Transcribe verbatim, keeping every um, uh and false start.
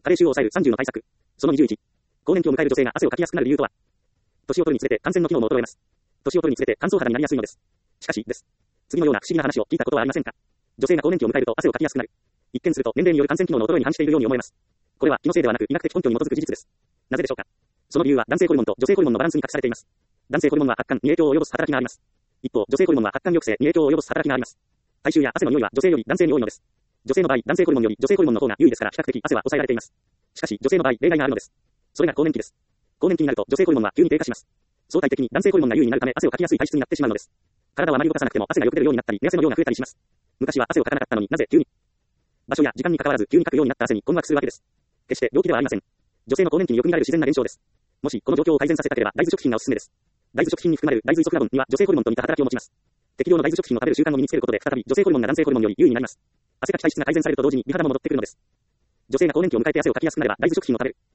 加齢臭を抑えるさんじゅうの対策。そのにじゅういち。更年期を迎える女性が汗をかきやすくなる理由とは。年を取るにつれて汗腺の機能も衰えます。年を取るにつれて乾燥肌になりやすいのです。しかし、です。次のような不思議な話を聞いたことはありませんか？女性が更年期を迎えると汗をかきやすくなる。一見すると年齢による汗腺機能の衰えに反しているように思えます。これは気のせいではなく医学的根拠に基づく事実です。なぜでしょうか？その理由は男性ホルモンと女性ホルモンのバランスに隠されています。男性ホルモンは発汗に影響を及ぼす働きがあります。一方、女性ホルモンは発汗抑制に影響を及ぼす働きがあります。体臭や汗の匂いは女性より男性に多いのです。女性の場合、男性ホルモンより女性ホルモンの方が優位ですから比較的汗は抑えられています。しかし、女性の場合、例外があるのです。それが更年期です。更年期になると女性ホルモンは急に低下します。相対的に男性ホルモンが優位になるため汗をかきやすい体質になってしまうのです。体はあまり動かさなくても汗がよく出るようになったり、寝汗の量が増えたりします。昔は汗をかかなかったのになぜ急に。場所や時間に関わらず急にかくようになった汗に困惑するわけです。決して病気ではありません。女性の更年期によく見られる自然な現象です。もしこの状況を改善させたければ大豆食品がおすすめです。大豆食品に含まれる大豆イソフラボンには女性ホルモンと似た働きを持ちます。適量の大豆食品を食べる習慣を身につけることで再び女性ホルモンが男性ホルモンより優位になります。汗かき体質が改善されると同時に美肌も戻ってくるのです。女性が更年期を迎えて汗をかきやすくなれば大豆食品を食べる。